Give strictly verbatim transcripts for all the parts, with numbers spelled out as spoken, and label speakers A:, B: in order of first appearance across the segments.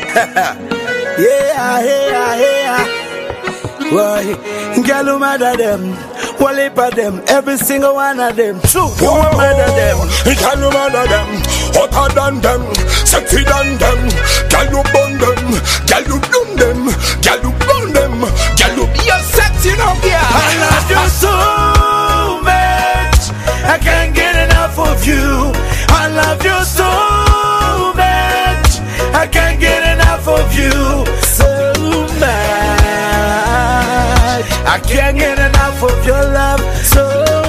A: Yeah, yeah, yeah. Why? Girl, who mad at them? Well, heap of them, every single one of them. True, you oh, mad at them.
B: Girl, you mad at them. Hotter than them, sexy than them. Girl, you burn them. Girl, you burn them. Girl, you burn them. Girl, you be a sexy now, yeah.
A: I love you so much. I can't get enough of you. I love you so much. I can't get enough of you. So much. I can't get enough of your love. So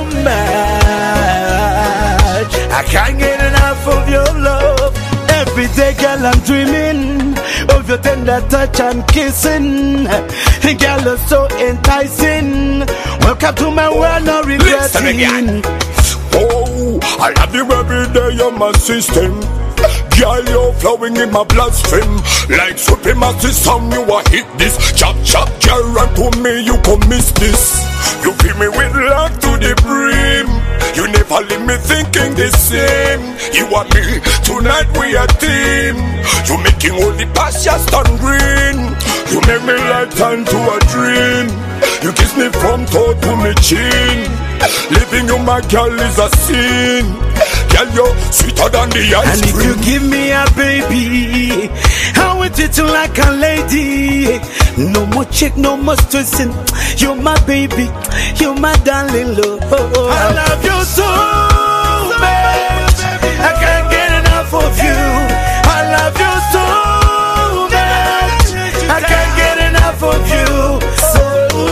A: much. I can't get enough of your love. Every day, girl, I'm dreaming of your tender touch and kissing. Girl, you're so enticing. Welcome to my world, no regretting.
B: Oh, I love you every day, you're my system. Girl, you're flowing in my bloodstream. Like supremacy song, you a hit this. Chop, chop, girl, and to me, you can miss this. You fill me with love to the brim. You never leave me thinking the same. You and me, tonight we a team. You making all the pastures turn green. You make me like turn to a dream. You kiss me from toe to me chin. Living you, my girl, is a sin. Girl, you're sweeter than the ice
A: And if
B: cream.
A: you give me a baby, I will treat you like a lady. No more chick, no more twisting. You're my baby, you're my darling love. I love you so much. I can't get enough of you. I love you so much. I can't get enough of you. So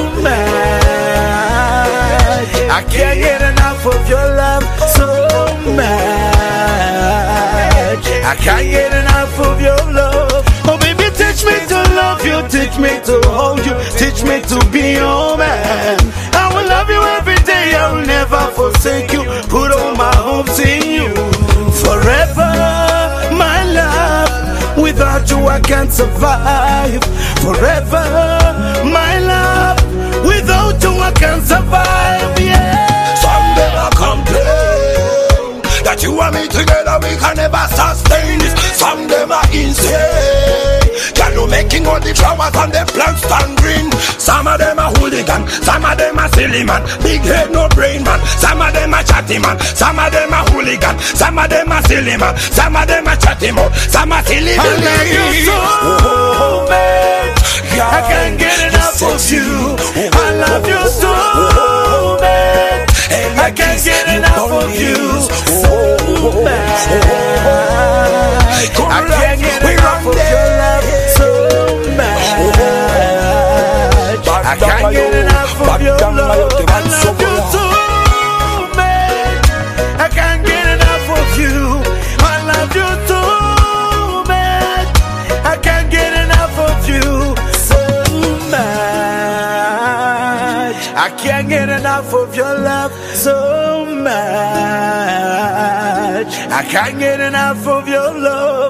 A: much. I can't get enough of your love. So much. I can't get enough of your love. Oh baby, teach me to love you. Teach me to hold you. Teach me to be your man. I will love you every day. I will never forsake you. Put all my hopes in you. Forever, my love. Without you I can't survive. Forever, my love. Without you I can't survive. Yeah.
B: Someday I'll complain that you and me together we can never sustain this. Some them are insane. Can you making all the flowers and the plants turn green? Some of them are hooligan, some of them are silly man. Big head, no brain man. Some of them are chatty man. Some of them are hooligan. Some of them are silly man. Some of them are chatty man. Some are silly man.
A: I love you so much. I can't get enough of you. I love you so much. I can't get enough of you. So much. I can't get enough of your love. So much. I can't get enough of your love. I love you so much. I can't get enough of you. I love you so much. I can't get enough of you. So much. I can't get enough of your love. So much. I can't get enough of your love.